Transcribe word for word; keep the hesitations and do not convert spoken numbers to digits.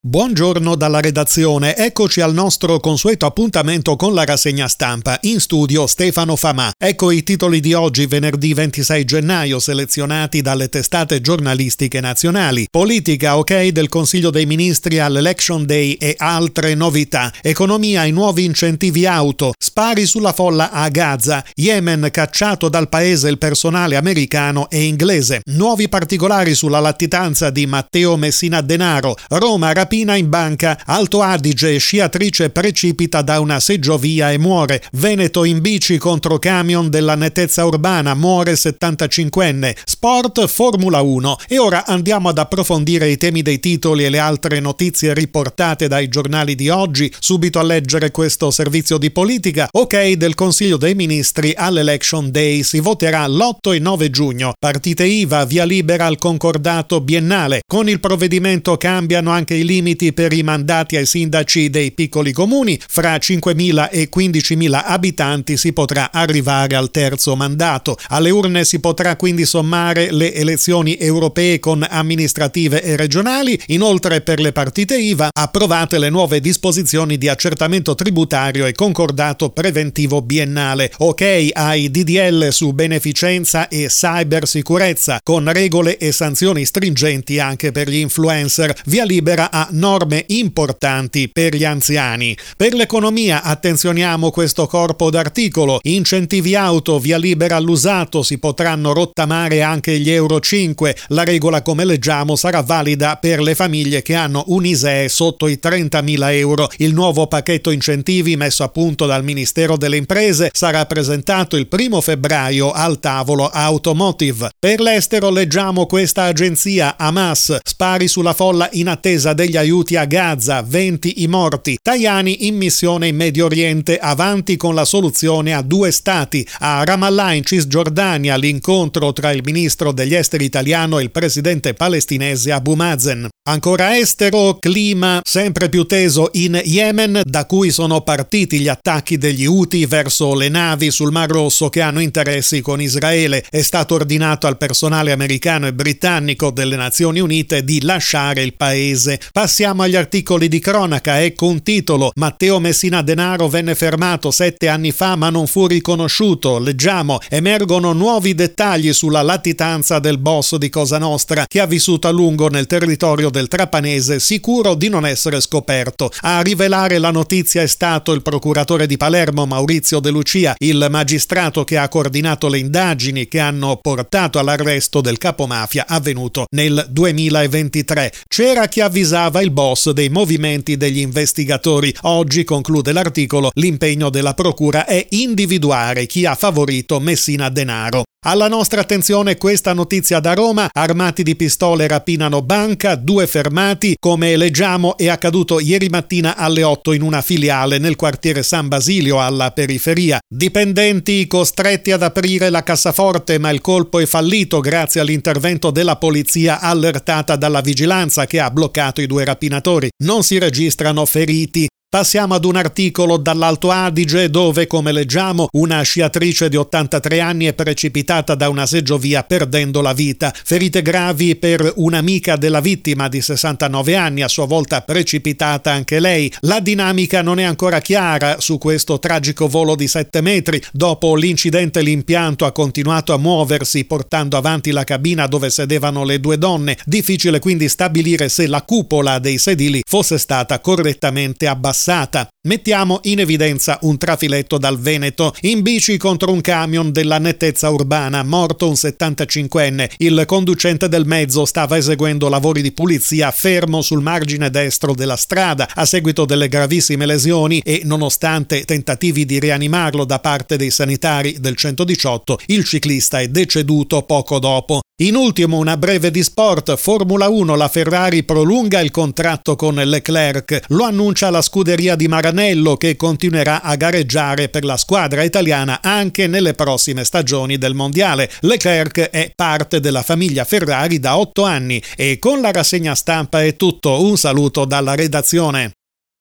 Buongiorno dalla redazione, eccoci al nostro consueto appuntamento con la rassegna stampa. In studio Stefano Famà. Ecco i titoli di oggi, venerdì ventisei gennaio, selezionati dalle testate giornalistiche nazionali. Politica, ok del Consiglio dei Ministri all'Election Day e altre novità. Economia, i nuovi incentivi auto. Spari sulla folla a Gaza. Yemen, cacciato dal paese il personale americano e inglese. Nuovi particolari sulla latitanza di Matteo Messina Denaro. Roma, rapina in banca. Alto Adige, sciatrice precipita da una seggiovia e muore. Veneto, in bici contro camion della nettezza urbana, muore settantacinquenne. Sport, Formula uno. E ora andiamo ad approfondire i temi dei titoli e le altre notizie riportate dai giornali di oggi. Subito a leggere questo servizio di politica. Ok del Consiglio dei Ministri all'Election Day. Si voterà l'otto e nove giugno. Partite I V A, via libera al concordato biennale. Con il provvedimento cambiano anche i limiti per i mandati ai sindaci dei piccoli comuni. Fra cinquemila e quindicimila abitanti si potrà arrivare al terzo mandato. Alle urne si potrà quindi sommare le elezioni europee con amministrative e regionali. Inoltre, per le partite I V A approvate le nuove disposizioni di accertamento tributario e concordato preventivo biennale. Ok ai D D L su beneficenza e cybersicurezza, con regole e sanzioni stringenti anche per gli influencer. Via libera a norme importanti per gli anziani. Per l'economia attenzioniamo questo corpo d'articolo. Incentivi auto, via libera all'usato, si potranno rottamare anche gli euro cinque. La regola, come leggiamo, sarà valida per le famiglie che hanno un I S E E sotto i trentamila euro. Il nuovo pacchetto incentivi messo a punto dal Ministero delle Imprese sarà presentato il primo febbraio al tavolo automotive. Per l'estero leggiamo questa agenzia: Hamas, spari sulla folla in attesa degli aiuti a Gaza, venti i morti. Tajani in missione in Medio Oriente, avanti con la soluzione a due stati. A Ramallah in Cisgiordania l'incontro tra il ministro degli esteri italiano e il presidente palestinese Abu Mazen. Ancora estero, clima sempre più teso in Yemen, da cui sono partiti gli attacchi degli Houthi verso le navi sul Mar Rosso che hanno interessi con Israele. È stato ordinato al personale americano e britannico delle Nazioni Unite di lasciare il paese. Passiamo agli articoli di cronaca. Ecco un titolo: Matteo Messina Denaro venne fermato sette anni fa ma non fu riconosciuto. Leggiamo: emergono nuovi dettagli sulla latitanza del boss di Cosa Nostra, che ha vissuto a lungo nel territorio del Trapanese, sicuro di non essere scoperto. A rivelare la notizia è stato il procuratore di Palermo Maurizio De Lucia, il magistrato che ha coordinato le indagini che hanno portato all'arresto del capomafia avvenuto nel duemilaventitré. C'era chi avvisava il boss dei movimenti degli investigatori. Oggi, conclude l'articolo, l'impegno della procura è individuare chi ha favorito Messina Denaro. Alla nostra attenzione questa notizia da Roma: armati di pistole rapinano banca, due fermati. Come leggiamo è accaduto ieri mattina alle otto in una filiale nel quartiere San Basilio alla periferia. Dipendenti costretti ad aprire la cassaforte, ma il colpo è fallito grazie all'intervento della polizia allertata dalla vigilanza che ha bloccato i due rapinatori. Non si registrano feriti. Passiamo ad un articolo dall'Alto Adige dove, come leggiamo, una sciatrice di ottantatré anni è precipitata da una seggiovia perdendo la vita. Ferite gravi per un'amica della vittima di sessantanove anni, a sua volta precipitata anche lei. La dinamica non è ancora chiara su questo tragico volo di sette metri. Dopo l'incidente l'impianto ha continuato a muoversi portando avanti la cabina dove sedevano le due donne. Difficile quindi stabilire se la cupola dei sedili fosse stata correttamente abbassata. Mettiamo in evidenza un trafiletto dal Veneto. In bici contro un camion della nettezza urbana, morto un settantacinquenne. Il conducente del mezzo stava eseguendo lavori di pulizia fermo sul margine destro della strada. A seguito delle gravissime lesioni e nonostante tentativi di rianimarlo da parte dei sanitari del centodiciotto, il ciclista è deceduto poco dopo. In ultimo una breve di sport. Formula uno, la Ferrari prolunga il contratto con Leclerc. Lo annuncia la scuderia di Maranello, che continuerà a gareggiare per la squadra italiana anche nelle prossime stagioni del mondiale. Leclerc è parte della famiglia Ferrari da otto anni. E con la rassegna stampa è tutto. Un saluto dalla redazione.